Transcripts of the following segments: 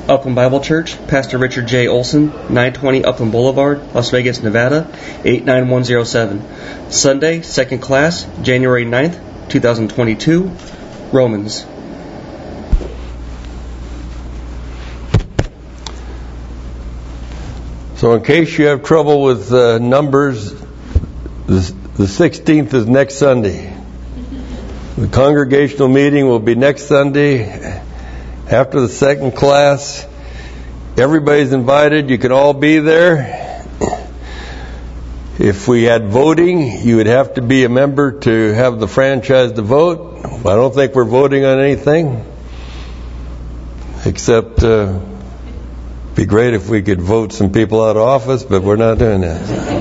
Upland Bible Church, Pastor Richard J. Olson, 920 Upland Boulevard, Las Vegas, Nevada, 89107. Sunday, second class, January 9th, 2022, Romans. So in case you have trouble with numbers, the 16th is next Sunday. The congregational meeting will be next Sunday after the second class. Everybody's invited. You can all be there. If we had voting, you would have to be a member to have the franchise to vote. I don't think we're voting on anything, except be great if we could vote some people out of office, but we're not doing that.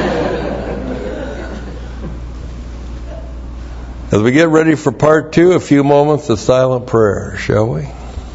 As we get ready for part 2, a few moments of silent prayer, shall we?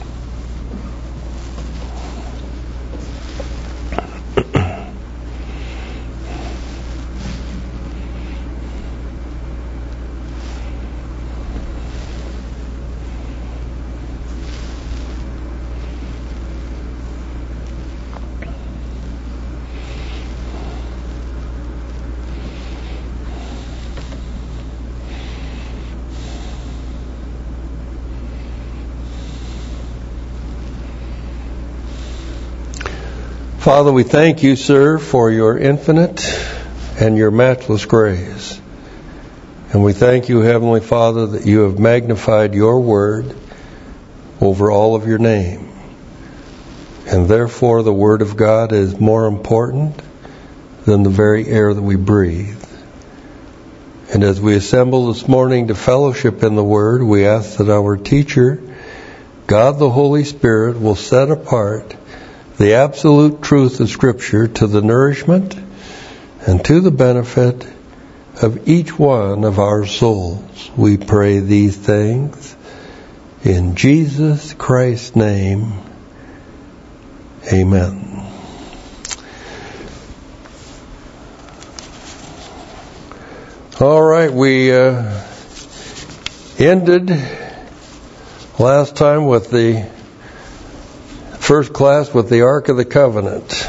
Father, we thank you, sir, for your infinite and your matchless grace. And we thank you, Heavenly Father, that you have magnified your word over all of your name. And therefore the word of God is more important than the very air that we breathe. And as we assemble this morning to fellowship in the word, we ask that our teacher, God the Holy Spirit, will set apart the absolute truth of Scripture to the nourishment and to the benefit of each one of our souls. We pray these things in Jesus Christ's name. Amen. All right, we ended last time with the first class with the Ark of the Covenant.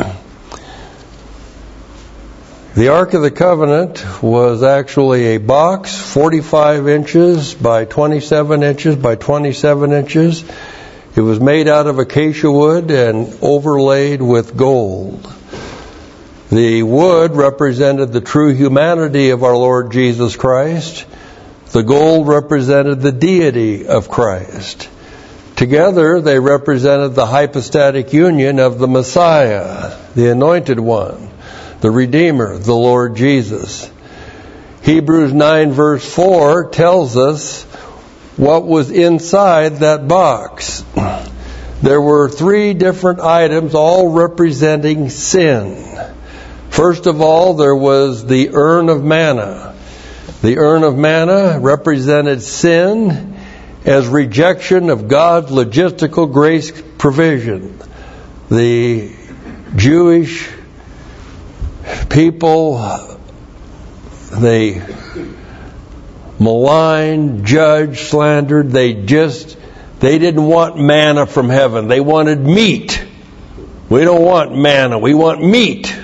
The Ark of the Covenant was actually a box 45 inches by 27 inches by 27 inches. It was made out of acacia wood and overlaid with gold. The wood represented the true humanity of our Lord Jesus Christ. The gold represented the deity of Christ. Together, they represented the hypostatic union of the Messiah, the Anointed One, the Redeemer, the Lord Jesus. Hebrews 9 verse 4 tells us what was inside that box. There were 3 different items, all representing sin. First of all, there was the urn of manna. The urn of manna represented sin as rejection of God's logistical grace provision. The Jewish people, they maligned, judged, slandered. They didn't want manna from heaven. They wanted meat. We don't want manna. We want meat.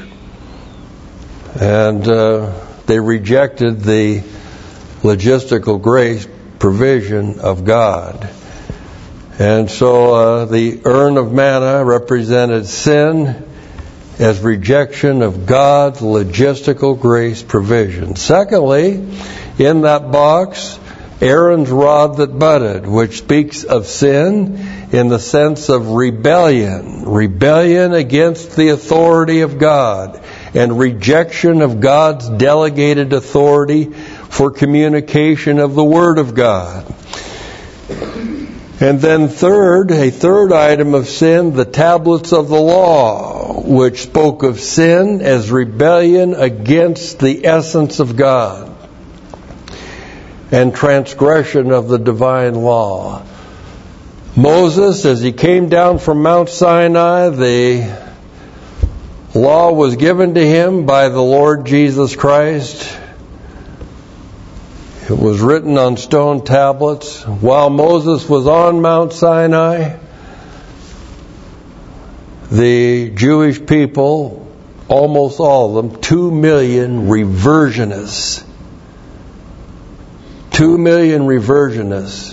And they rejected the logistical grace provision of God. And so the urn of manna represented sin as rejection of God's logistical grace provision. Secondly, in that box, Aaron's rod that budded, which speaks of sin in the sense of rebellion against the authority of God, and rejection of God's delegated authority for communication of the Word of God. And then a third item of sin, the tablets of the law, which spoke of sin as rebellion against the essence of God and transgression of the divine law. Moses, as he came down from Mount Sinai, the law was given to him by the Lord Jesus Christ. It was written on stone tablets. While Moses was on Mount Sinai, the Jewish people, almost all of them, 2 million reversionists. 2 million reversionists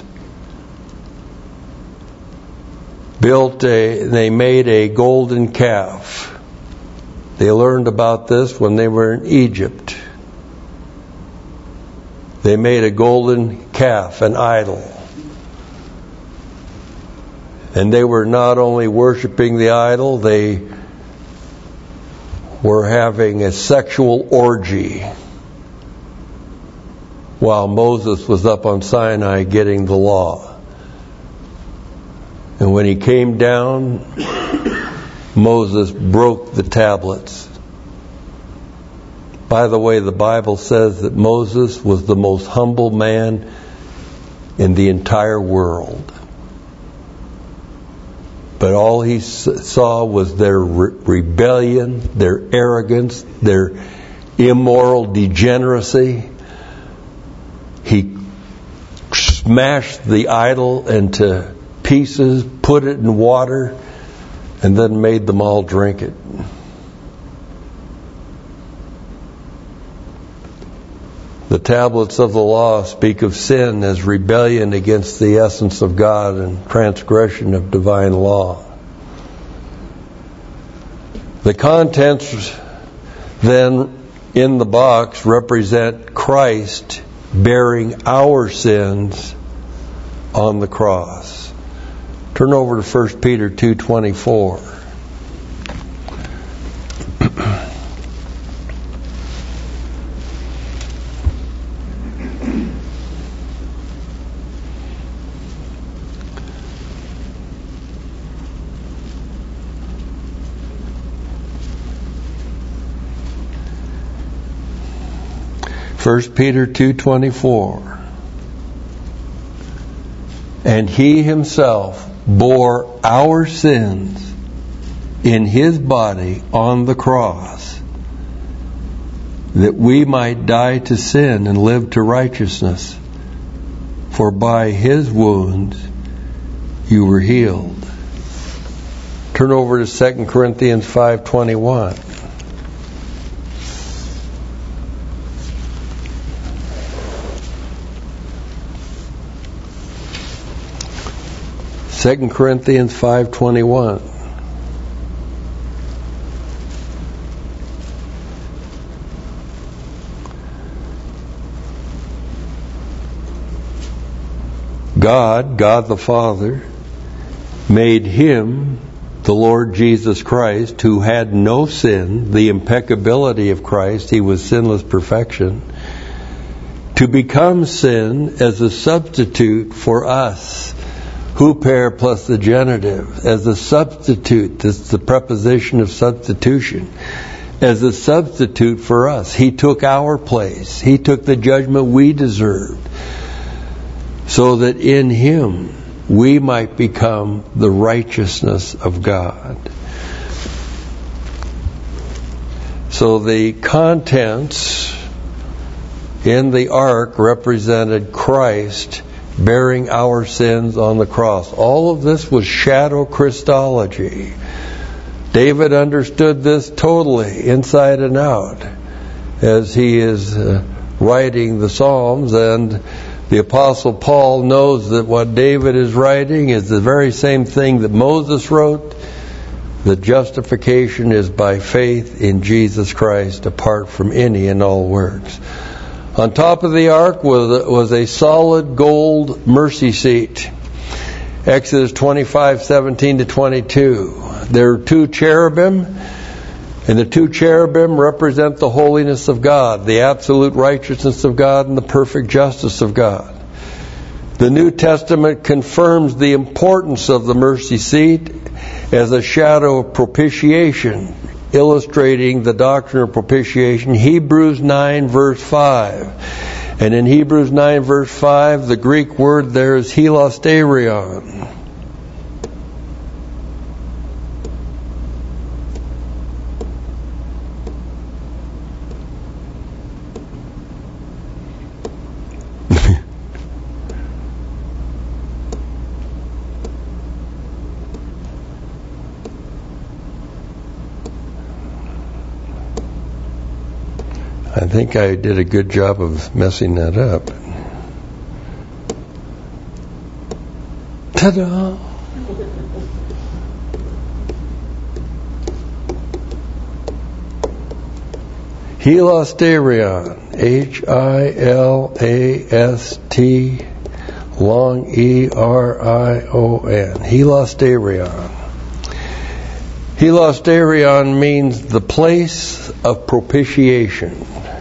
they made a golden calf. They learned about this when they were in Egypt. They made a golden calf, an idol. And they were not only worshiping the idol, they were having a sexual orgy while Moses was up on Sinai getting the law. And when he came down, Moses broke the tablets. By the way, the Bible says that Moses was the most humble man in the entire world. But all he saw was their rebellion, their arrogance, their immoral degeneracy. He smashed the idol into pieces, put it in water, and then made them all drink it. The tablets of the law speak of sin as rebellion against the essence of God and transgression of divine law. The contents then in the box represent Christ bearing our sins on the cross. Turn over to 1 Peter 2:24. First Peter 2:24. And he himself bore our sins in his body on the cross, that we might die to sin and live to righteousness. For by his wounds you were healed. Turn over to 2 Corinthians 5:21. 2 Corinthians 5:21. God the Father, made him, the Lord Jesus Christ, who had no sin, the impeccability of Christ, he was sinless perfection, to become sin as a substitute for us. Huper plus the genitive, as a substitute. This is the preposition of substitution. As a substitute for us. He took our place. He took the judgment we deserved. So that in him we might become the righteousness of God. So the contents in the ark represented Christ bearing our sins on the cross. All of this was shadow Christology. David understood this totally, inside and out, as he is writing the Psalms, and the Apostle Paul knows that what David is writing is the very same thing that Moses wrote, that justification is by faith in Jesus Christ, apart from any and all works. On top of the ark was a solid gold mercy seat. Exodus 25:17-22. There are two cherubim, and the two cherubim represent the holiness of God, the absolute righteousness of God, and the perfect justice of God. The New Testament confirms the importance of the mercy seat as a shadow of propitiation, illustrating the doctrine of propitiation. Hebrews 9 verse 5. And in Hebrews 9 verse 5, the Greek word there is hilasterion. I think I did a good job of messing that up. Ta-da! Hilasterion, H-I-L-A-S-T, long E-R-I-O-N, Hilasterion. Hilasterion means the place of propitiation.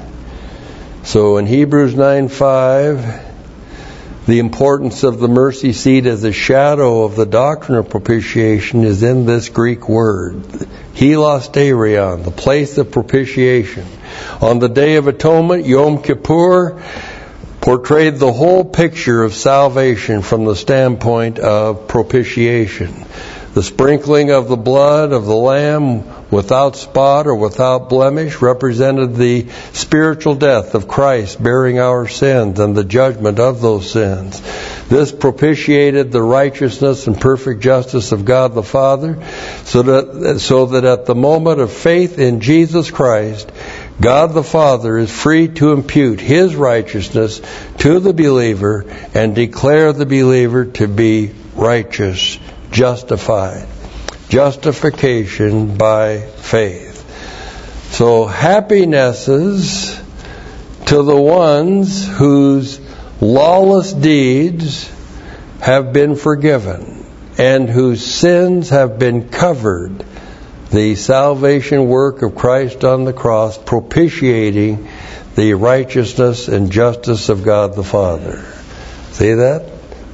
So in Hebrews 9:5, the importance of the mercy seat as a shadow of the doctrine of propitiation is in this Greek word, hilasterion, the place of propitiation. On the Day of Atonement, Yom Kippur portrayed the whole picture of salvation from the standpoint of propitiation. The sprinkling of the blood of the Lamb without spot or without blemish represented the spiritual death of Christ bearing our sins and the judgment of those sins. This propitiated the righteousness and perfect justice of God the Father, so that at the moment of faith in Jesus Christ, God the Father is free to impute His righteousness to the believer and declare the believer to be righteous, justified. Justification by faith. So happinesses to the ones whose lawless deeds have been forgiven and whose sins have been covered. The salvation work of Christ on the cross propitiating the righteousness and justice of God the Father. See that?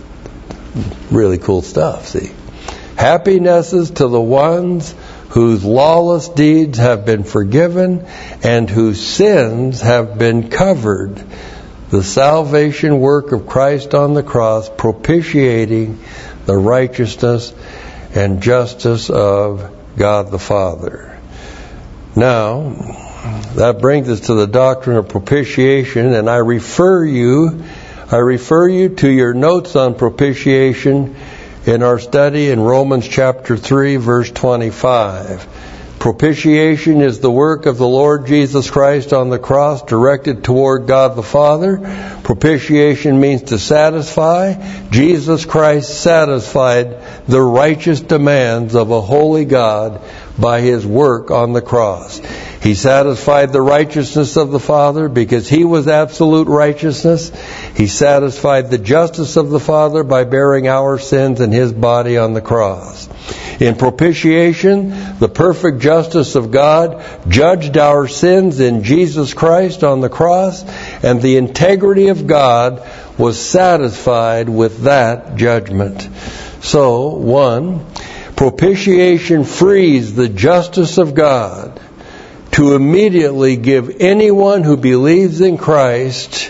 Really cool stuff, see? Happinesses to the ones whose lawless deeds have been forgiven and whose sins have been covered. The salvation work of Christ on the cross propitiating the righteousness and justice of God the Father. Now, that brings us to the doctrine of propitiation, and I refer you to your notes on propitiation in our study in Romans chapter 3, verse 25. Propitiation is the work of the Lord Jesus Christ on the cross directed toward God the Father. Propitiation means to satisfy. Jesus Christ satisfied the righteous demands of a holy God by His work on the cross. He satisfied the righteousness of the Father because He was absolute righteousness. He satisfied the justice of the Father by bearing our sins in His body on the cross. In propitiation, the perfect justice of God judged our sins in Jesus Christ on the cross, and the integrity of God was satisfied with that judgment. So, 1, propitiation frees the justice of God to immediately give anyone who believes in Christ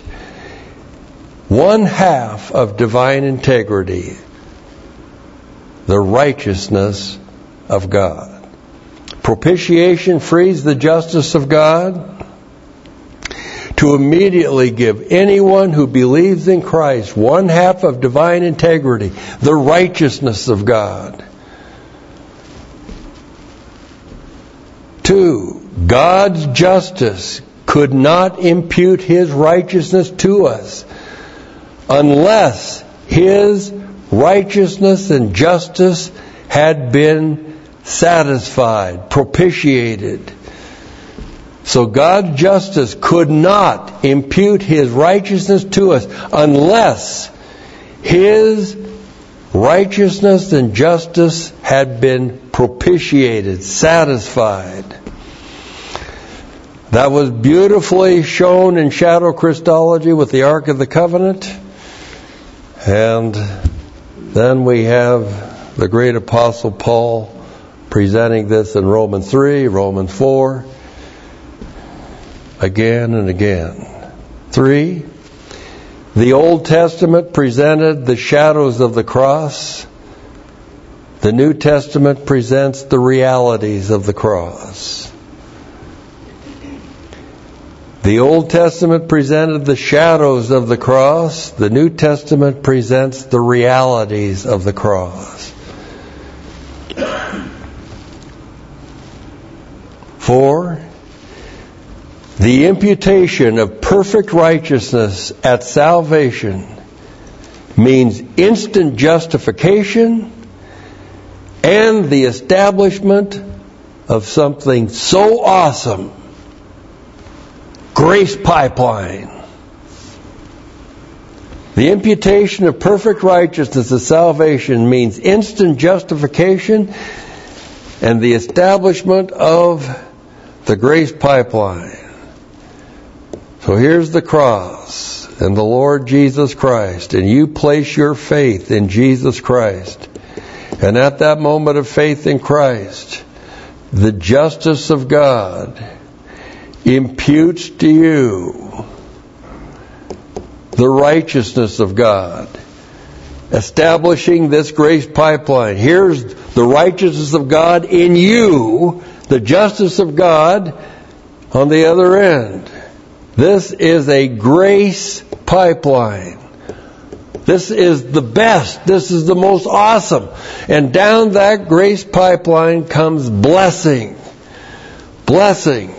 1/2 of divine integrity, the righteousness of God. Propitiation frees the justice of God to immediately give anyone who believes in Christ 1/2 of divine integrity, the righteousness of God. 2, God's justice could not impute His righteousness to us unless His righteousness and justice had been satisfied, propitiated. So God's justice could not impute His righteousness to us unless His righteousness and justice had been propitiated, satisfied. That was beautifully shown in shadow Christology with the Ark of the Covenant. And then we have the great Apostle Paul presenting this in Romans 3, Romans 4, again and again. 3, the Old Testament presented the shadows of the cross. The New Testament presents the realities of the cross. The Old Testament presented the shadows of the cross. The New Testament presents the realities of the cross. 4, The imputation of perfect righteousness at salvation means instant justification and the establishment of something so awesome. Grace pipeline. The imputation of perfect righteousness at salvation means instant justification and the establishment of the grace pipeline. So here's the cross and the Lord Jesus Christ, and you place your faith in Jesus Christ. And at that moment of faith in Christ, the justice of God imputes to you the righteousness of God, establishing this grace pipeline. Here's the righteousness of God in you, the justice of God on the other end. This is a grace pipeline. This is the best. This is the most awesome. And down that grace pipeline comes blessing. Blessing.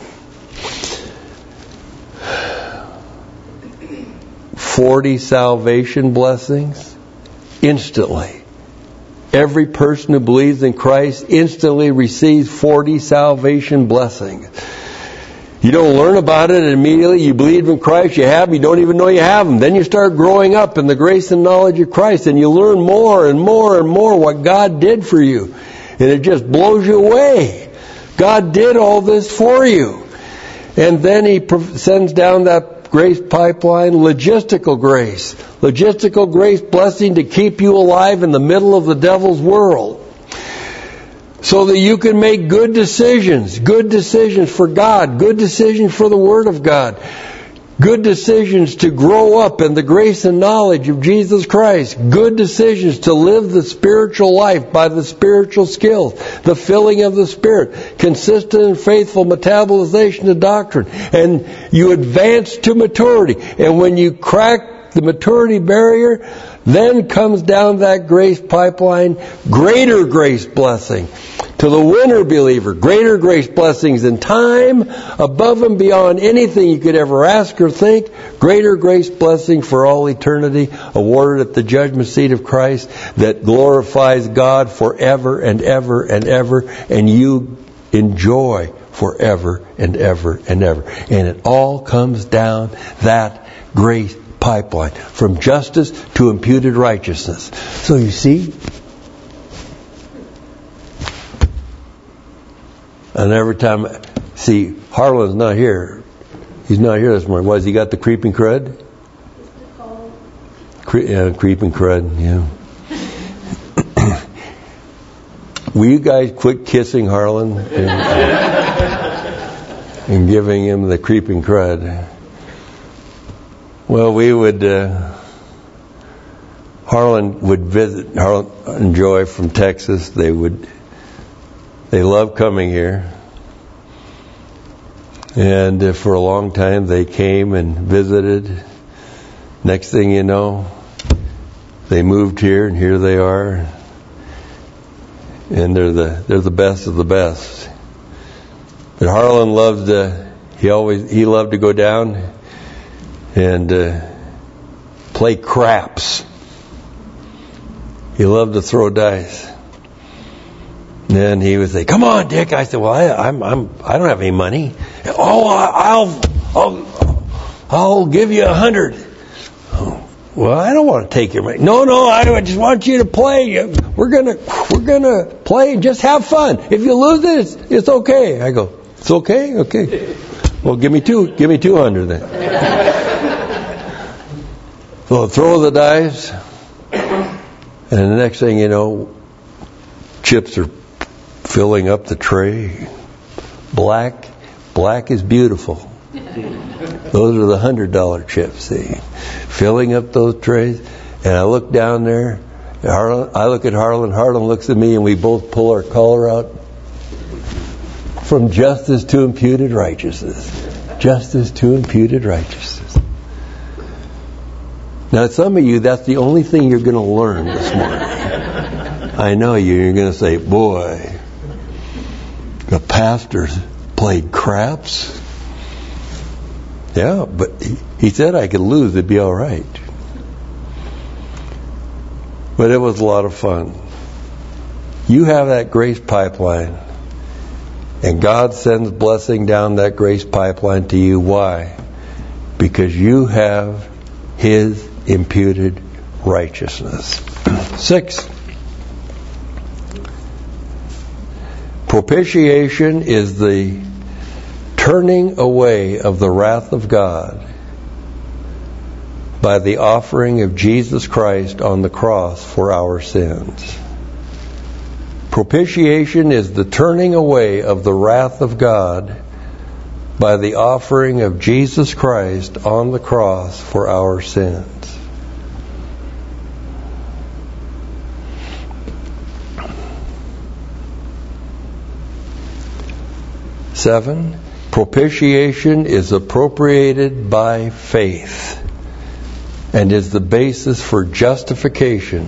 40 salvation blessings instantly. Every person who believes in Christ instantly receives 40 salvation blessings. You don't learn about it immediately. You believe in Christ, you have them, you don't even know you have them. Then you start growing up in the grace and knowledge of Christ, and you learn more and more and more what God did for you. And it just blows you away. God did all this for you. And then He sends down that grace pipeline, logistical grace. Logistical grace blessing to keep you alive in the middle of the devil's world. So that you can make good decisions for God, good decisions for the Word of God, good decisions to grow up in the grace and knowledge of Jesus Christ, good decisions to live the spiritual life by the spiritual skills, the filling of the Spirit, consistent and faithful metabolization of doctrine, and you advance to maturity. And when you crack the maturity barrier, then comes down that grace pipeline, greater grace blessing. To the winner believer, greater grace blessings in time, above and beyond anything you could ever ask or think, greater grace blessing for all eternity, awarded at the judgment seat of Christ, that glorifies God forever and ever and ever, and you enjoy forever and ever and ever. And it all comes down that grace pipeline, from justice to imputed righteousness. So you see, and every time, see, Harlan's not here. He's not here this morning. Why, has he got the creeping crud? Creeping crud, yeah. Will you guys quit kissing Harlan and giving him the creeping crud? Well, we would, Harlan would visit, Harlan and Joy from Texas, they love coming here. And for a long time they came and visited. Next thing you know, they moved here, and here they are. And they're the best of the best. But Harlan loved he loved to go down and play craps. He loved to throw dice. And he would say, "Come on, Dick." I said, "Well, I don't have any money." "Oh, I'll give you 100. "Oh, well, I don't want to take your money." No, I just want you to play. We're gonna play and just have fun. If you lose it, it's okay. I go, "It's okay? Okay. Well, give me 200 then." So throw the dice, and the next thing you know, chips are filling up the tray. Black is beautiful. Those are the $100 chips, see, filling up those trays. And I look down there, I look at Harlan looks at me, and we both pull our collar out. From justice to imputed righteousness. Justice to imputed righteousness. Now, some of you, that's the only thing you're going to learn this morning. I know you're going to say, "Boy, the pastors played craps." Yeah, but he said I could lose, it'd be all right. But it was a lot of fun. You have that grace pipeline, and God sends blessing down that grace pipeline to you. Why? Because you have His imputed righteousness. 6. Propitiation is the turning away of the wrath of God by the offering of Jesus Christ on the cross for our sins. Propitiation is the turning away of the wrath of God by the offering of Jesus Christ on the cross for our sins. Seven, propitiation is appropriated by faith and is the basis for justification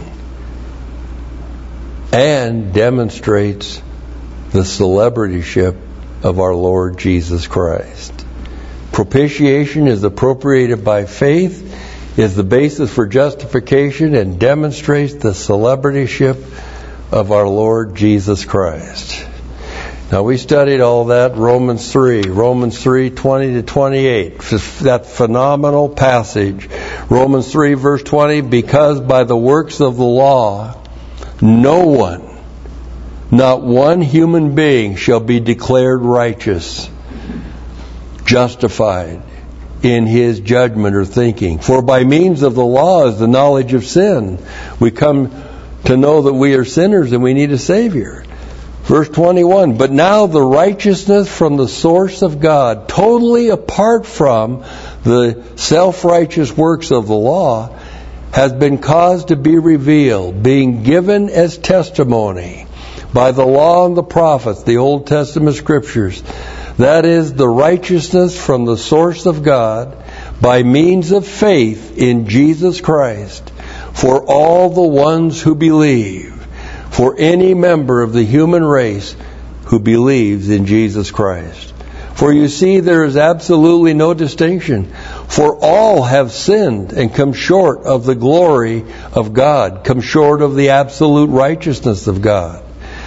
and demonstrates the celebrityship of our Lord Jesus Christ. Propitiation is appropriated by faith, is the basis for justification, and demonstrates the celebrityship of our Lord Jesus Christ. Now, we studied all that, Romans 3, 20 to 28, that phenomenal passage. Romans 3, verse 20, because by the works of the law, no one, not one human being shall be declared righteous, justified in his judgment or thinking. For by means of the law is the knowledge of sin. We come to know that we are sinners and we need a Savior. Verse 21, but now the righteousness from the source of God, totally apart from the self-righteous works of the law, has been caused to be revealed, being given as testimony by the law and the prophets, the Old Testament scriptures. That is the righteousness from the source of God by means of faith in Jesus Christ for all the ones who believe. For any member of the human race who believes in Jesus Christ. For you see, there is absolutely no distinction. For all have sinned and come short of the glory of God, come short of the absolute righteousness of God.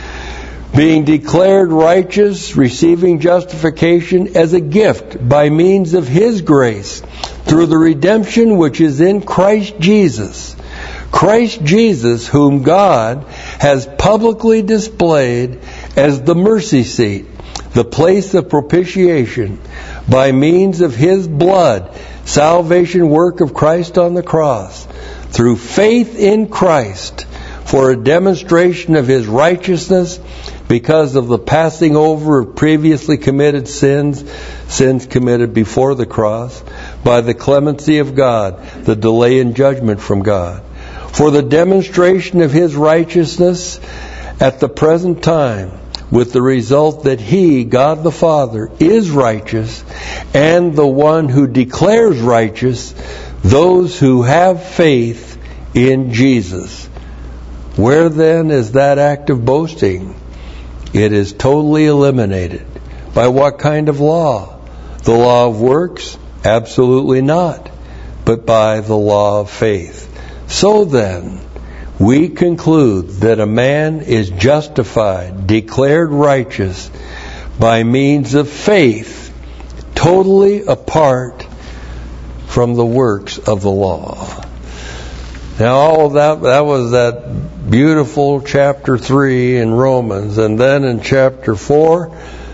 Being declared righteous, receiving justification as a gift by means of His grace, through the redemption which is in Christ Jesus. Christ Jesus, whom God has publicly displayed as the mercy seat, the place of propitiation, by means of His blood, salvation work of Christ on the cross, through faith in Christ, for a demonstration of His righteousness, because of the passing over of previously committed sins committed before the cross, by the clemency of God, the delay in judgment from God. For the demonstration of His righteousness at the present time, with the result that He, God the Father, is righteous, and the one who declares righteous those who have faith in Jesus. Where then is that act of boasting? It is totally eliminated. By what kind of law? The law of works? Absolutely not. But by the law of faith. So then, we conclude that a man is justified, declared righteous, by means of faith, totally apart from the works of the law. Now, all of that was that beautiful chapter 3 in Romans. And then in chapter 4,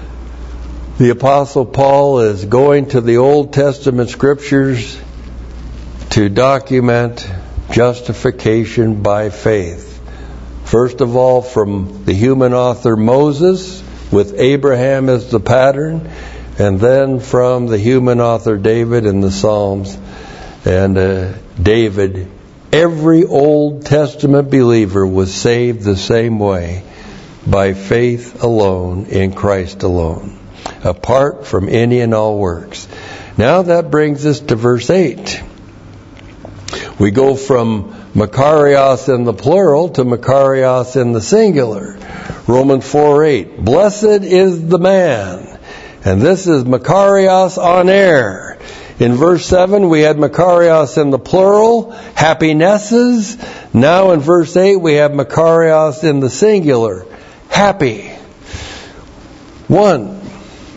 the Apostle Paul is going to the Old Testament scriptures to document justification by faith. First of all, from the human author Moses, with Abraham as the pattern, and then from the human author David in the Psalms. And David, every Old Testament believer was saved the same way, by faith alone, in Christ alone, apart from any and all works. Now that brings us to verse 8. We go from Makarios in the plural to Makarios in the singular. Romans 4:8. Blessed is the man. And this is Makarios on air. In verse 7, we had Makarios in the plural, happinesses. Now in verse 8, we have Makarios in the singular, happy. 1.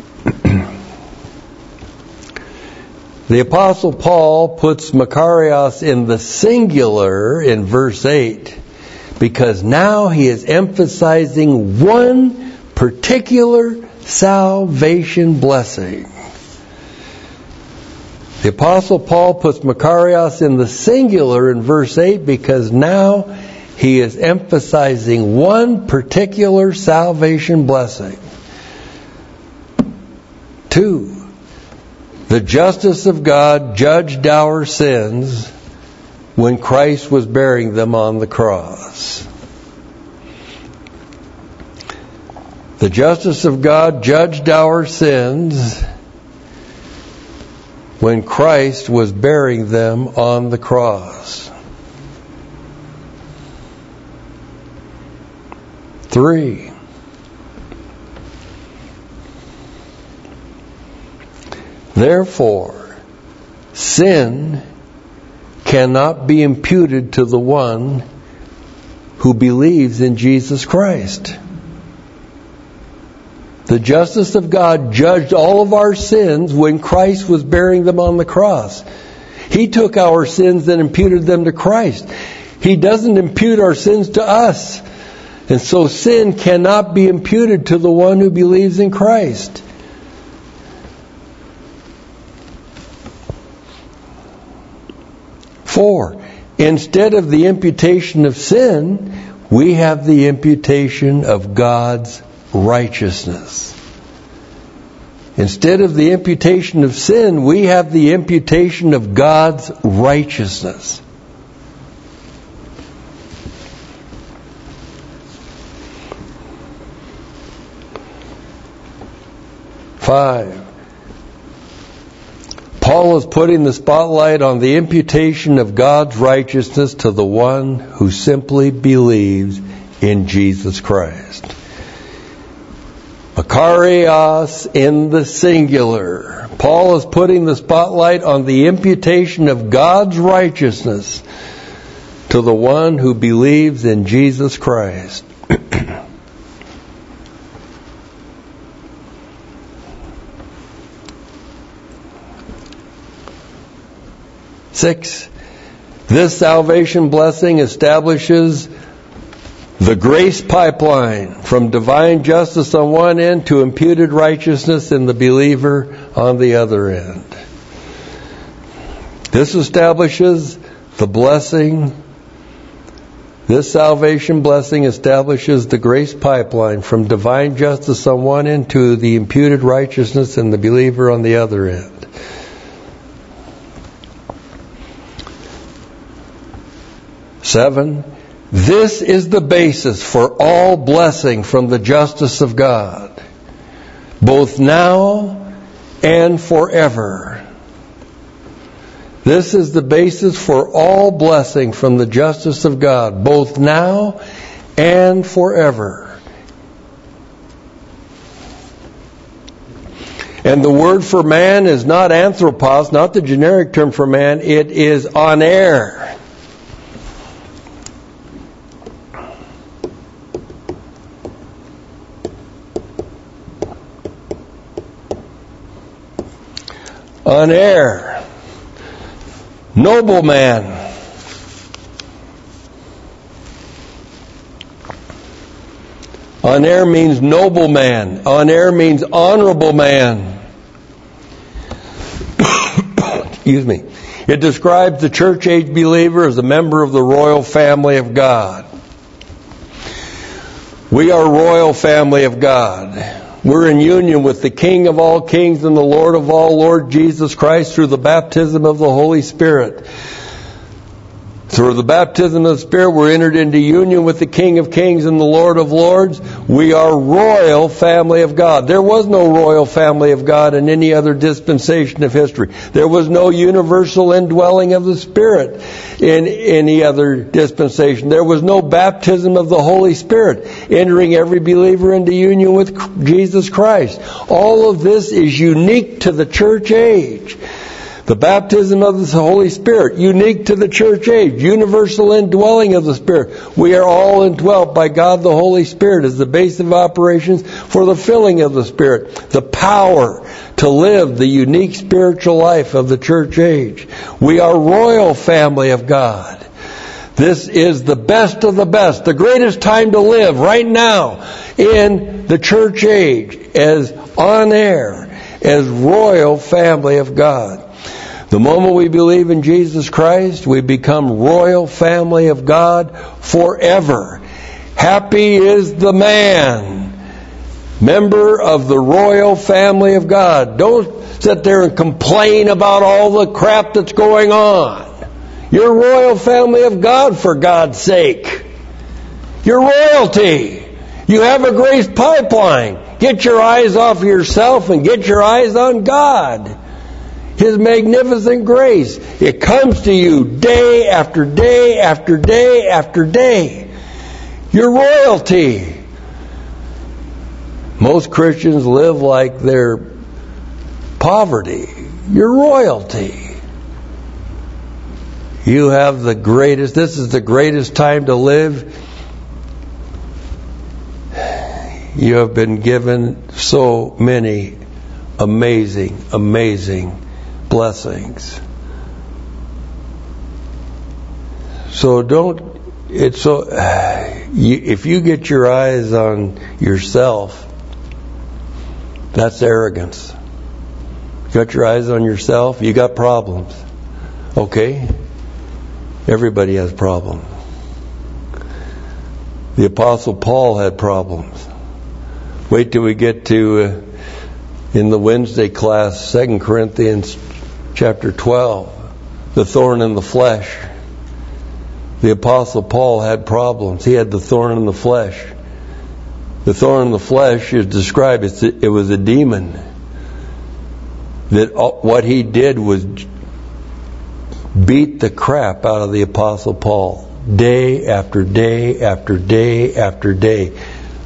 The Apostle Paul puts Makarios in the singular in verse 8 because now he is emphasizing one particular salvation blessing. The Apostle Paul puts Makarios in the singular in verse 8 because now he is emphasizing one particular salvation blessing. 2. The justice of God judged our sins when Christ was bearing them on the cross. The justice of God judged our sins when Christ was bearing them on the cross. 3. Therefore, sin cannot be imputed to the one who believes in Jesus Christ. The justice of God judged all of our sins when Christ was bearing them on the cross. He took our sins and imputed them to Christ. He doesn't impute our sins to us. And so sin cannot be imputed to the one who believes in Christ. Four, instead of the imputation of sin, we have the imputation of God's righteousness. Instead of the imputation of sin, we have the imputation of God's righteousness. Five, Paul is putting the spotlight on the imputation of God's righteousness to the one who simply believes in Jesus Christ. Makarios in the singular. Paul is putting the spotlight on the imputation of God's righteousness to the one who believes in Jesus Christ. 6. This salvation blessing establishes the grace pipeline from divine justice on one end to imputed righteousness in the believer on the other end. This establishes the blessing. This salvation blessing establishes the grace pipeline from divine justice on one end to the imputed righteousness in the believer on the other end. 7. This is the basis for all blessing from the justice of God, both now and forever. This is the basis for all blessing from the justice of God, both now and forever. And the word for man is not anthropos, not the generic term for man, it is aner. Aner, nobleman. Aner means nobleman. Aner means honorable man. Excuse me. It describes the church-age believer as a member of the royal family of God. We are royal family of God. We're in union with the King of all kings and the Lord of all, Lord Jesus Christ, through the baptism of the Holy Spirit. Through the baptism of the Spirit, we're entered into union with the King of kings and the Lord of lords. We are royal family of God. There was no royal family of God in any other dispensation of history. There was no universal indwelling of the Spirit in any other dispensation. There was no baptism of the Holy Spirit entering every believer into union with Jesus Christ. All of this is unique to the church age. The baptism of the Holy Spirit, unique to the church age, universal indwelling of the Spirit. We are all indwelt by God the Holy Spirit as the base of operations for the filling of the Spirit. The power to live the unique spiritual life of the church age. We are royal family of God. This is the best of the best, the greatest time to live right now in the church age as on air, as royal family of God. The moment we believe in Jesus Christ, we become royal family of God forever. Happy is the man, member of the royal family of God. Don't sit there and complain about all the crap that's going on. You're royal family of God, for God's sake. You're royalty. You have a grace pipeline. Get your eyes off yourself and get your eyes on God. His magnificent grace. It comes to you day after day after day after day. You're royalty. Most Christians live like they're poverty. You're royalty. You have the greatest, this is the greatest time to live. You have been given so many amazing, amazing blessings. So if you get your eyes on yourself, that's arrogance. You got your eyes on yourself, you got problems. Okay? Everybody has problems. The Apostle Paul had problems. Wait till we get to, in the Wednesday class, 2 Corinthians chapter 12, the thorn in the flesh. The Apostle Paul had problems. He had the thorn in the flesh. The thorn in the flesh is described, it was a demon. That what he did was beat the crap out of the Apostle Paul. Day after day after day after day.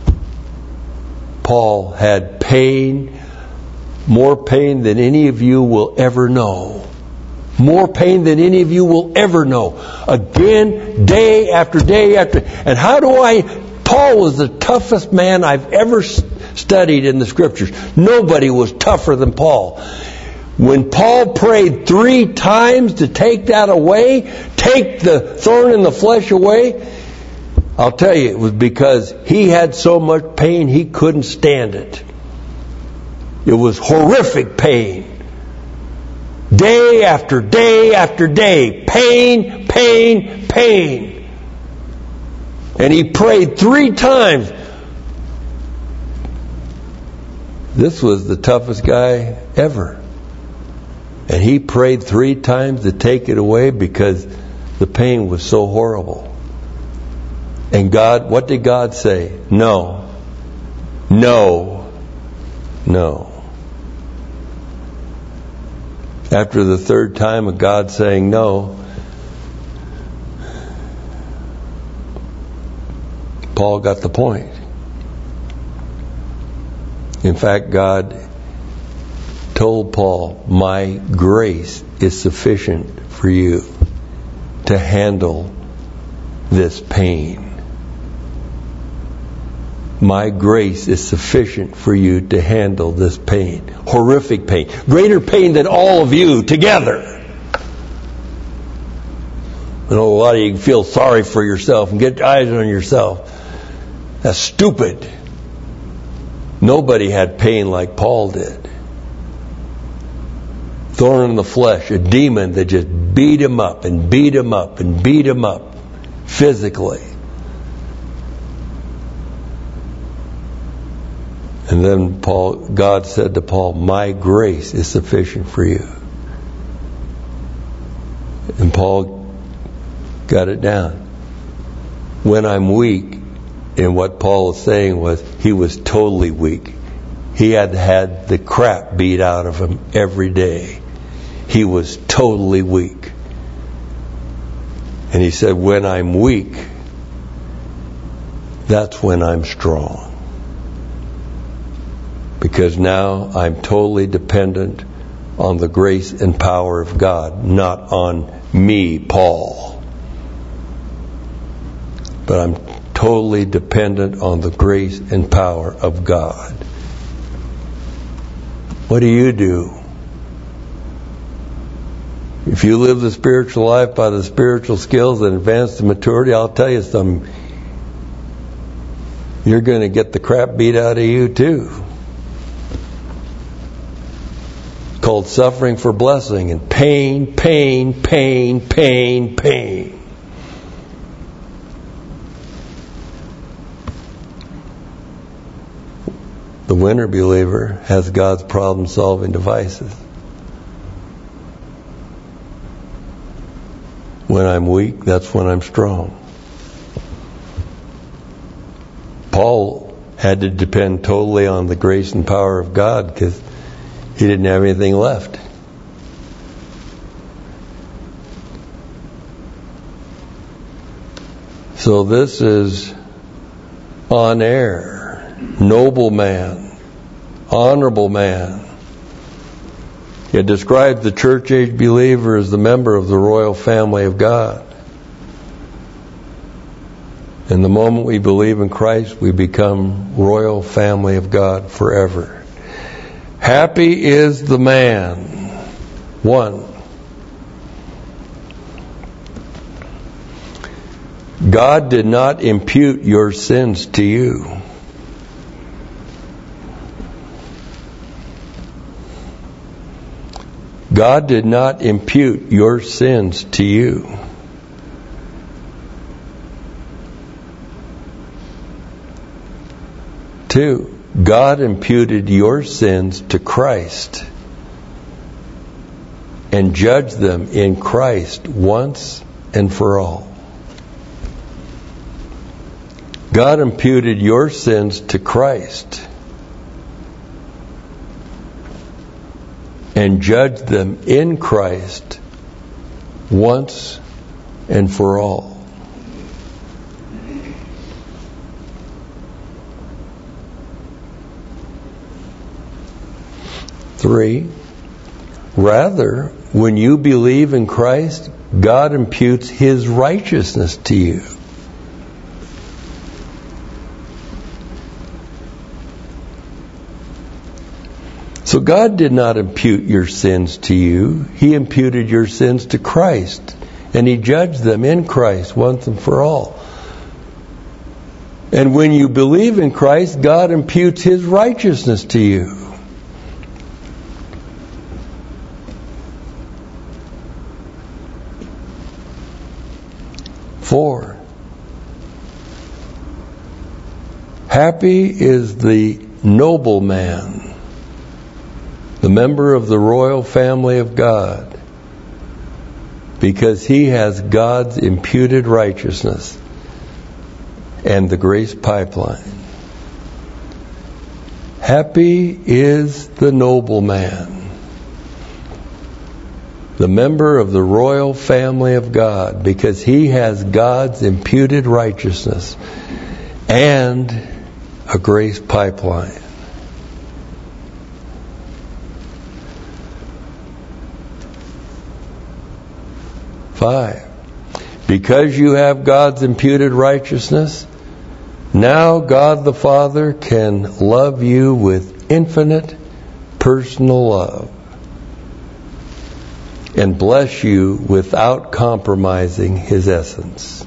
Paul had pain, more pain than any of you will ever know. More pain than any of you will ever know. Again, day after day after. And Paul was the toughest man I've ever studied in the Scriptures. Nobody was tougher than Paul. When Paul prayed 3 times to take that away, take the thorn in the flesh away, I'll tell you, it was because he had so much pain he couldn't stand it. It was horrific pain. Day after day after day. Pain, pain, pain. And he prayed 3 times. This was the toughest guy ever. And he prayed 3 times to take it away because the pain was so horrible. And God, what did God say? No. No. No. After the 3rd time of God saying no, Paul got the point. In fact, God told Paul, my grace is sufficient for you to handle this pain. My grace is sufficient for you to handle this pain. Horrific pain. Greater pain than all of you together. I know a lot of you feel sorry for yourself and get eyes on yourself. That's stupid. Nobody had pain like Paul did. Thorn in the flesh, a demon that just beat him up and beat him up and beat him up physically. And then God said to Paul, my grace is sufficient for you. And Paul got it down. When I'm weak, and what Paul was saying was he was totally weak. He had the crap beat out of him every day. He was totally weak. And he said, when I'm weak, that's when I'm strong. Because now I'm totally dependent on the grace and power of God, not on me, Paul. But I'm totally dependent on the grace and power of God. What do you do? If you live the spiritual life by the spiritual skills and advance to maturity, I'll tell you something. You're going to get the crap beat out of you too. It's called suffering for blessing and pain, pain, pain, pain, pain. The winner believer has God's problem-solving devices. When I'm weak, that's when I'm strong. Paul had to depend totally on the grace and power of God because he didn't have anything left. So this is on air. Noble man, honorable man. It describes the church age believer as the member of the royal family of God. And the moment we believe in Christ, we become royal family of God forever. Happy is the man. 1. God did not impute your sins to you. God did not impute your sins to you. 2, God imputed your sins to Christ and judged them in Christ once and for all. God imputed your sins to Christ and judged them in Christ once and for all. Three, rather, when you believe in Christ, God imputes His righteousness to you. So God did not impute your sins to you. He imputed your sins to Christ. And He judged them in Christ once and for all. And when you believe in Christ, God imputes His righteousness to you. Four, happy is the noble man, the member of the royal family of God, because he has God's imputed righteousness and the grace pipeline. Happy is the noble man, the member of the royal family of God, because he has God's imputed righteousness and a grace pipeline. Five, because you have God's imputed righteousness, now God the Father can love you with infinite personal love and bless you without compromising His essence.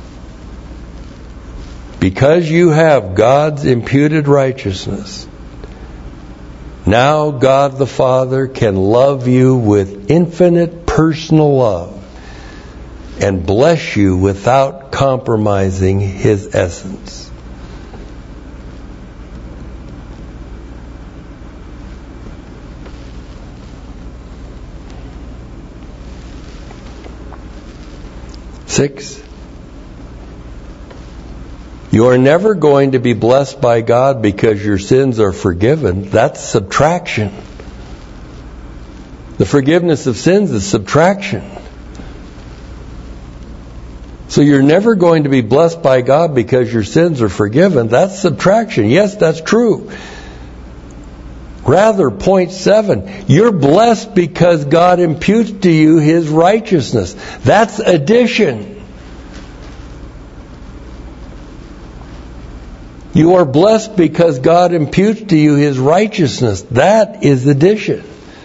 Because you have God's imputed righteousness, now God the Father can love you with infinite personal love and bless you without compromising His essence. Six, you are never going to be blessed by God because your sins are forgiven. That's subtraction. The forgiveness of sins is subtraction. So you're never going to be blessed by God because your sins are forgiven. That's subtraction. Yes, that's true. Rather, point 7, you're blessed because God imputes to you His righteousness. That's addition. You are blessed because God imputes to you His righteousness. That is addition.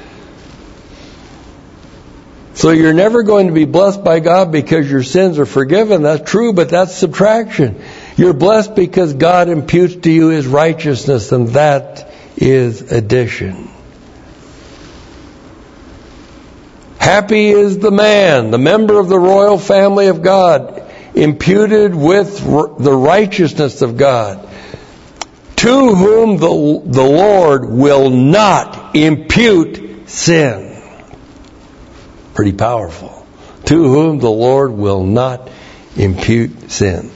So you're never going to be blessed by God because your sins are forgiven. That's true, but that's subtraction. You're blessed because God imputes to you His righteousness, and that is addition. Happy is the man, the member of the royal family of God, imputed with the righteousness of God, to whom the Lord will not impute sin. Pretty powerful. To whom the Lord will not impute sin.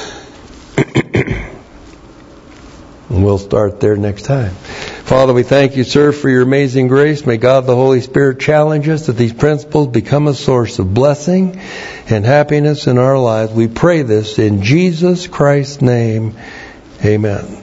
And we'll start there next time. Father, we thank you, sir, for your amazing grace. May God the Holy Spirit challenge us that these principles become a source of blessing and happiness in our lives. We pray this in Jesus Christ's name. Amen.